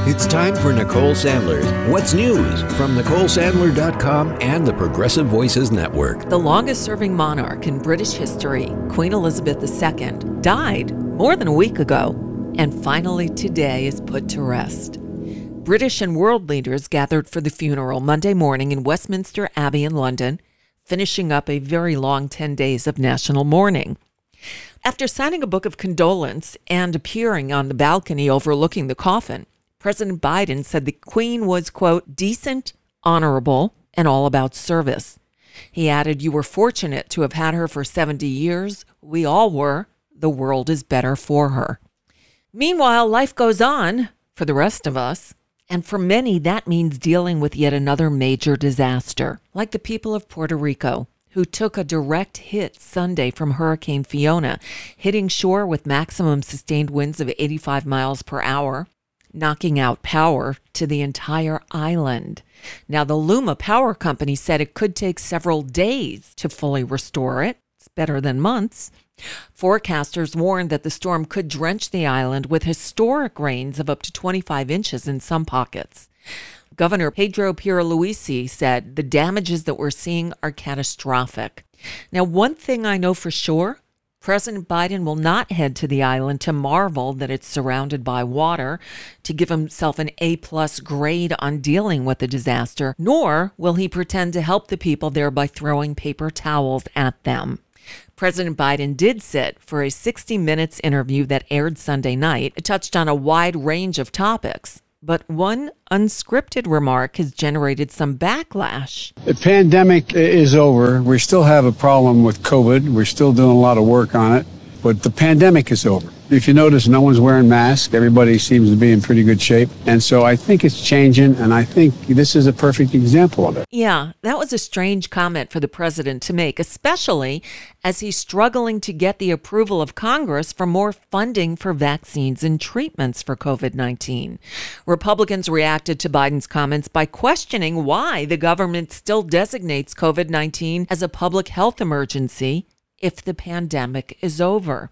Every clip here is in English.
It's time for Nicole Sandler's What's News from NicoleSandler.com and the Progressive Voices Network. The longest-serving monarch in British history, Queen Elizabeth II, died more than a week ago, and finally today is put to rest. British and world leaders gathered for the funeral Monday morning in Westminster Abbey in London, finishing up a very long 10 days of national mourning. After signing a book of condolence and appearing on the balcony overlooking the coffin, President Biden said the Queen was, quote, decent, honorable, and all about service. He added, "You were fortunate to have had her for 70 years. We all were. The world is better for her." Meanwhile, life goes on for the rest of us. And for many, that means dealing with yet another major disaster, like the people of Puerto Rico, who took a direct hit Sunday from Hurricane Fiona, hitting shore with maximum sustained winds of 85 miles per hour, knocking out power to the entire island. Now, the Luma Power Company said it could take several days to fully restore it. It's better than months. Forecasters warned that the storm could drench the island with historic rains of up to 25 inches in some pockets. Governor Pedro Pierluisi said the damages that we're seeing are catastrophic. Now, one thing I know for sure, President Biden will not head to the island to marvel that it's surrounded by water, to give himself an A+ grade on dealing with the disaster, nor will he pretend to help the people there by throwing paper towels at them. President Biden did sit for a 60 Minutes interview that aired Sunday night. It touched on a wide range of topics, but one unscripted remark has generated some backlash. The pandemic is over. We still have a problem with COVID. We're still doing a lot of work on it, but the pandemic is over. If you notice, no one's wearing masks. Everybody seems to be in pretty good shape. And so I think it's changing, and I think this is a perfect example of it. Yeah, that was a strange comment for the president to make, especially as he's struggling to get the approval of Congress for more funding for vaccines and treatments for COVID-19. Republicans reacted to Biden's comments by questioning why the government still designates COVID-19 as a public health emergency if the pandemic is over.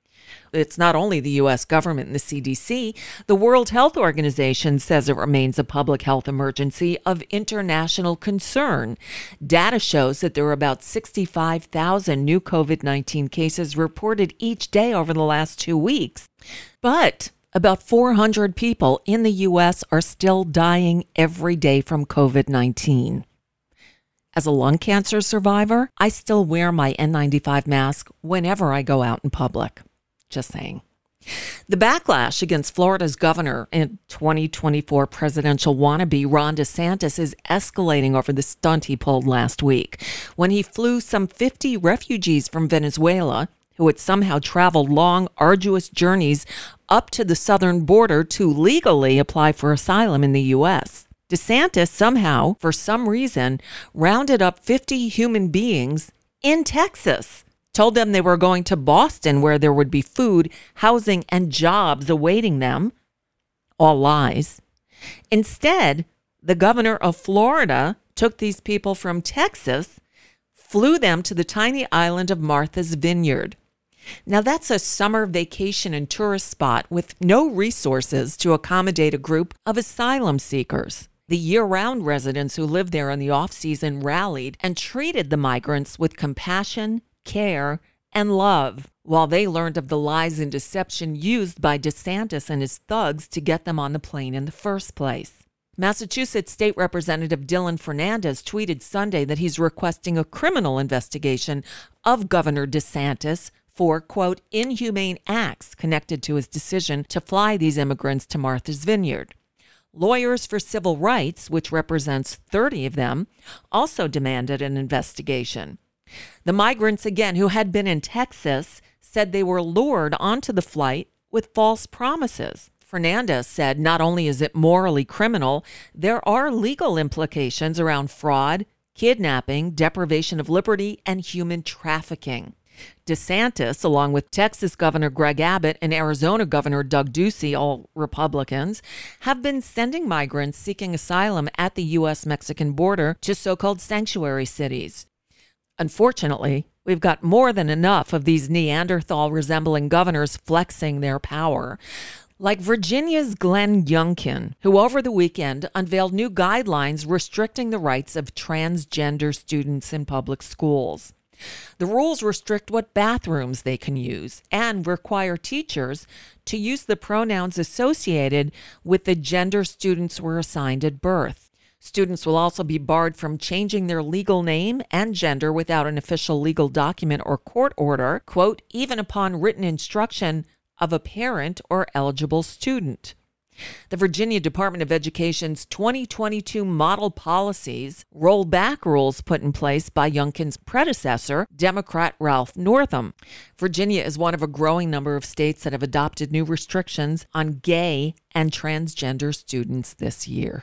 It's not only the U.S. government and the CDC. The World Health Organization says it remains a public health emergency of international concern. Data shows that there are about 65,000 new COVID-19 cases reported each day over the last 2 weeks. But about 400 people in the U.S. are still dying every day from COVID-19. As a lung cancer survivor, I still wear my N95 mask whenever I go out in public. Just saying. The backlash against Florida's governor and 2024 presidential wannabe Ron DeSantis is escalating over the stunt he pulled last week when he flew some 50 refugees from Venezuela who had somehow traveled long, arduous journeys up to the southern border to legally apply for asylum in the U.S. DeSantis somehow, for some reason, rounded up 50 human beings in Texas. Told them they were going to Boston where there would be food, housing, and jobs awaiting them. All lies. Instead, the governor of Florida took these people from Texas, flew them to the tiny island of Martha's Vineyard. Now, that's a summer vacation and tourist spot with no resources to accommodate a group of asylum seekers. The year-round residents who lived there in the off-season rallied and treated the migrants with compassion, care, and love, while they learned of the lies and deception used by DeSantis and his thugs to get them on the plane in the first place. Massachusetts State Representative Dylan Fernandez tweeted Sunday that he's requesting a criminal investigation of Governor DeSantis for, quote, inhumane acts connected to his decision to fly these immigrants to Martha's Vineyard. Lawyers for Civil Rights, which represents 30 of them, also demanded an investigation. The migrants, again, who had been in Texas, said they were lured onto the flight with false promises. Fernandez said not only is it morally criminal, there are legal implications around fraud, kidnapping, deprivation of liberty, and human trafficking. DeSantis, along with Texas Governor Greg Abbott and Arizona Governor Doug Ducey, all Republicans, have been sending migrants seeking asylum at the U.S.-Mexican border to so-called sanctuary cities. Unfortunately, we've got more than enough of these Neanderthal-resembling governors flexing their power. Like Virginia's Glenn Youngkin, who over the weekend unveiled new guidelines restricting the rights of transgender students in public schools. The rules restrict what bathrooms they can use and require teachers to use the pronouns associated with the gender students were assigned at birth. Students will also be barred from changing their legal name and gender without an official legal document or court order, quote, even upon written instruction of a parent or eligible student. The Virginia Department of Education's 2022 model policies roll back rules put in place by Youngkin's predecessor, Democrat Ralph Northam. Virginia is one of a growing number of states that have adopted new restrictions on gay and transgender students this year.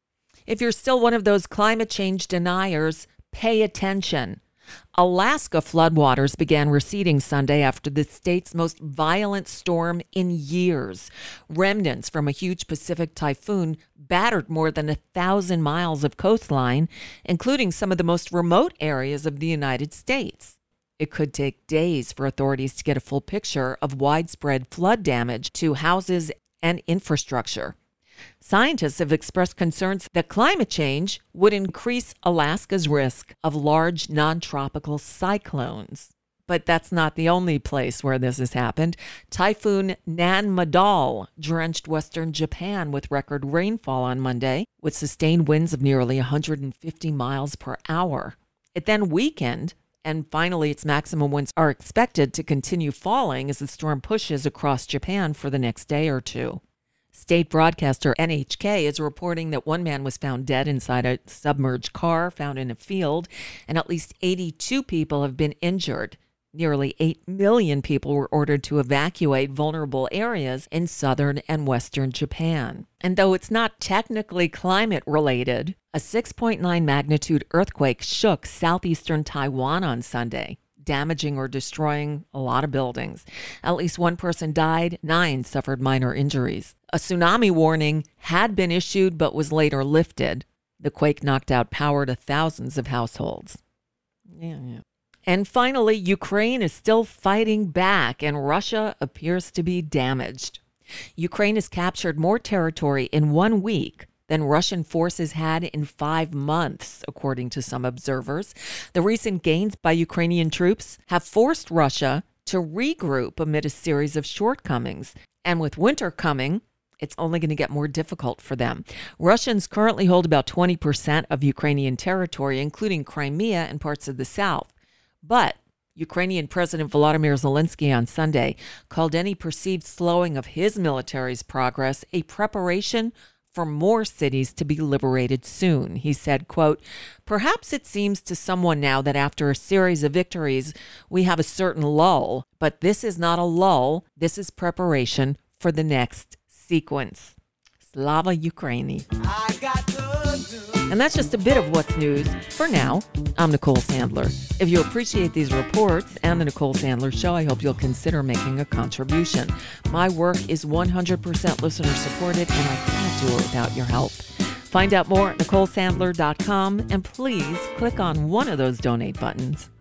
If you're still one of those climate change deniers, pay attention. Alaska floodwaters began receding Sunday after the state's most violent storm in years. Remnants from a huge Pacific typhoon battered more than 1,000 miles of coastline, including some of the most remote areas of the United States. It could take days for authorities to get a full picture of widespread flood damage to houses and infrastructure. Scientists have expressed concerns that climate change would increase Alaska's risk of large non-tropical cyclones. But that's not the only place where this has happened. Typhoon Nanmadol drenched western Japan with record rainfall on Monday, with sustained winds of nearly 150 miles per hour. It then weakened, and finally its maximum winds are expected to continue falling as the storm pushes across Japan for the next day or two. State broadcaster NHK is reporting that one man was found dead inside a submerged car found in a field, and at least 82 people have been injured. Nearly 8 million people were ordered to evacuate vulnerable areas in southern and western Japan. And though it's not technically climate-related, a 6.9 magnitude earthquake shook southeastern Taiwan on Sunday, damaging or destroying a lot of buildings. At least one person died, 9 suffered minor injuries. A tsunami warning had been issued but was later lifted. The quake knocked out power to thousands of households. And finally, Ukraine is still fighting back, and Russia appears to be damaged. Ukraine has captured more territory in 1 week than Russian forces had in 5 months, according to some observers. The recent gains by Ukrainian troops have forced Russia to regroup amid a series of shortcomings. And with winter coming, it's only going to get more difficult for them. Russians currently hold about 20% of Ukrainian territory, including Crimea and parts of the south. But Ukrainian President Volodymyr Zelensky on Sunday called any perceived slowing of his military's progress a preparation for more cities to be liberated soon. He said, quote, "Perhaps it seems to someone now that after a series of victories, we have a certain lull, but this is not a lull. This is preparation for the next sequence." Slava Ukraini. And that's just a bit of what's news for now. I'm Nicole Sandler. If you appreciate these reports and the Nicole Sandler Show, I hope you'll consider making a contribution. My work is 100% listener supported, and I can't do it without your help. Find out more at NicoleSandler.com, and please click on one of those donate buttons.